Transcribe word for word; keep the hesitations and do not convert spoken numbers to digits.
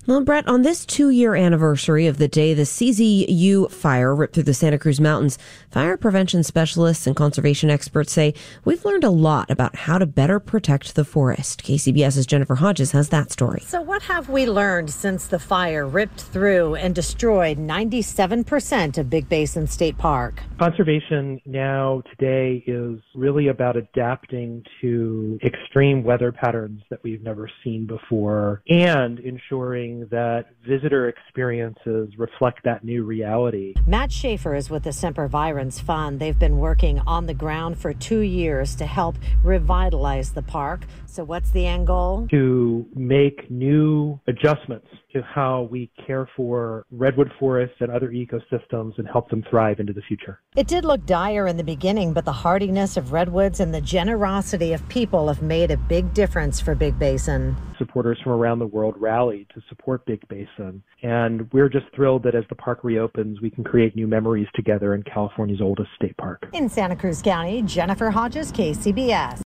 Well, Brett, on this two-year anniversary of the day the C Z U fire ripped through the Santa Cruz Mountains, fire prevention specialists and conservation experts say we've learned a lot about how to better protect the forest. KCBS's Jennifer Hodges has that story. So what have we learned since the fire ripped through and destroyed ninety-seven percent of Big Basin State Park? Conservation now today is really about adapting to extreme weather patterns that we've never seen before and ensuring that visitor experiences reflect that new reality. Matt Schaefer is with the Semper Virens Fund. They've been working on the ground for two years to help revitalize the park. So what's the end goal? To make new adjustments to how we care for redwood forests and other ecosystems and help them thrive into the future. It did look dire in the beginning, but the hardiness of redwoods and the generosity of people have made a big difference for Big Basin. Supporters from around the world rallied to support Big Basin, and we're just thrilled that as the park reopens, we can create new memories together in California's oldest state park. In Santa Cruz County, Jennifer Hodges, K C B S.